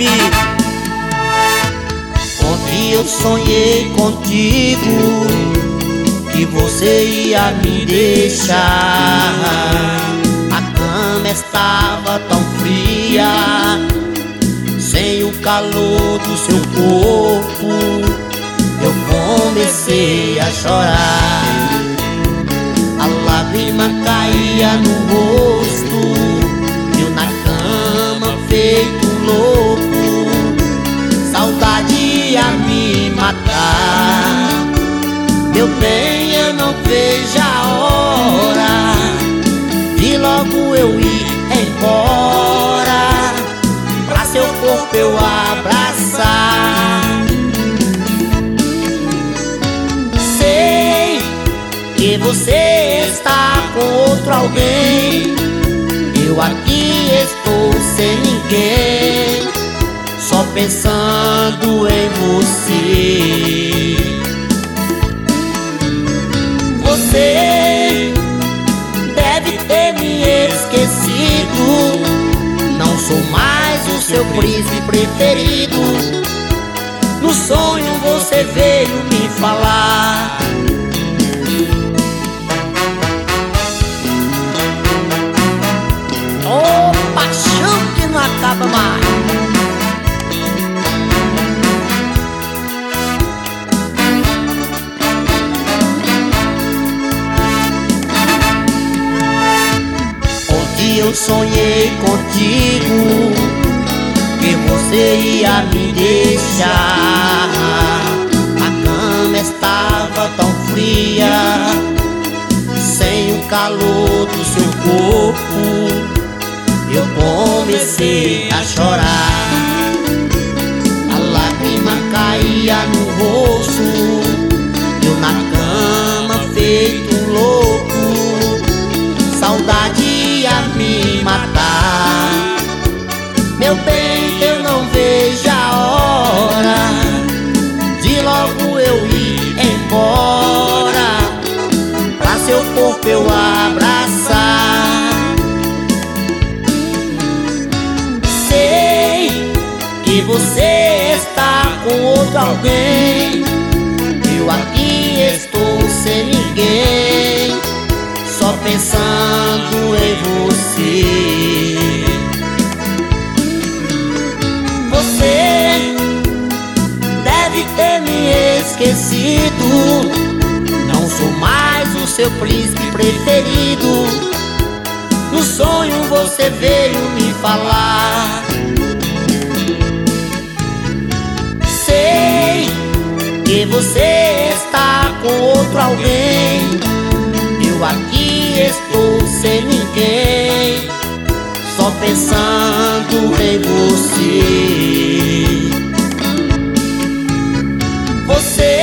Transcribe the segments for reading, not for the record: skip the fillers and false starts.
comigo. Ontem eu sonhei contigo que você ia me deixar. A cama estava tão fria, sem o calor do seu corpo. Eu comecei a chorar, a lágrima caía no rosto, eu na cama feito louco, saudade ia me matar. Meu bem, eu não vejo a hora de logo eu ir embora, pra seu corpo eu abraçar. Sei que você está com outro alguém, eu aqui estou sem ninguém, só pensando em você. Você deve ter me esquecido, não sou mais o seu príncipe preferido. No sonho você veio me falar. Oh, paixão que não acaba mais. Eu sonhei contigo que você ia me deixar. A cama estava tão fria, sem o calor do seu corpo. Eu comecei a chorar, a lágrima caía no rosto, eu na cama feito louco, saudade ia me matar. Meu bem, eu não vejo a hora de logo eu ir embora, pra seu corpo eu abraçar. Sei que você está com outro alguém, eu aqui estou sem ninguém, só pensando em você. Você deve ter me esquecido, não sou mais o seu príncipe preferido. No sonho você veio me falar. Sei que você está com outro alguém, eu aqui estou sem ninguém, só pensando em você. Você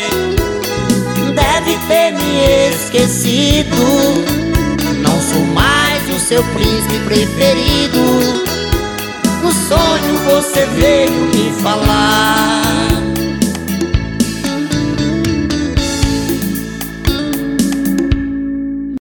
deve ter me esquecido, não sou mais o seu príncipe preferido. No sonho você veio me falar.